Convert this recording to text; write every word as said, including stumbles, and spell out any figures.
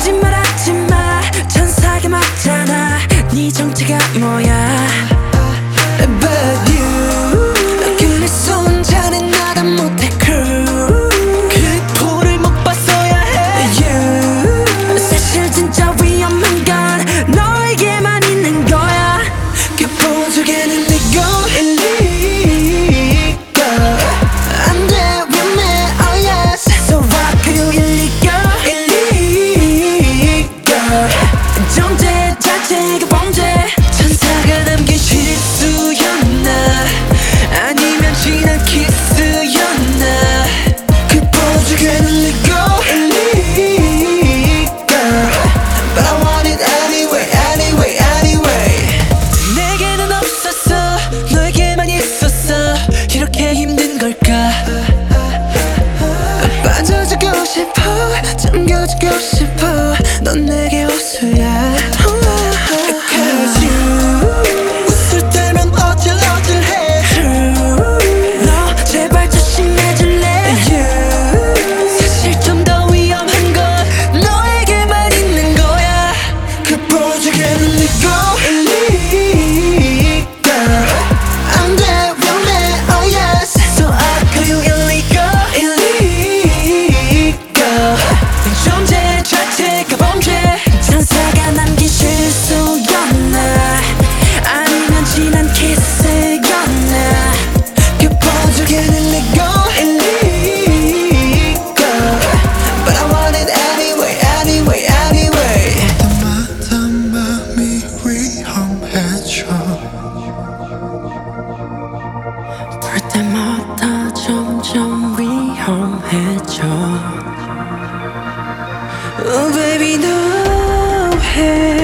거짓말 하지마. 천사가 맞잖아. 네 정체가 뭐야? But you 그래서 혼자는 나도 못해 crew. 그 포를 못 봤어야 해. You 사실 진짜 위험한 건 너에게만 있는 거야. 그 보조개는 네고 illegal. 안돼 위험해 oh yes. So why could you illegal illegal. 존재 자체가 범죄. 천사가 남긴 실수였나 아니면 지난 키스였나. 그 보조개는 legal illegal. But I want it anyway anyway anyway. 내게는 없었어 너에게만 있었어. 이렇게 힘든 걸까? 빠져주고 싶어 잠겨주고 싶어. 넌 내게 호수야. Cause you 웃을 때면 어질어질해. True 너 제발 조심해줄래. You 사실 좀 더 위험한 건 너에게만 있는 거야. 그 보조개는 legal illegal. 안돼 위험해 oh yes. So I call you illegal illegal. 존재 자체가 범죄. 천사가 남긴 실수였나 아니면 지난 키스였나. 그 보조개는 legal illegal. But I want it anyway anyway anyway. 때마다 마음이 위험해져. 볼 때마다 점점 위험해져. Oh baby 너해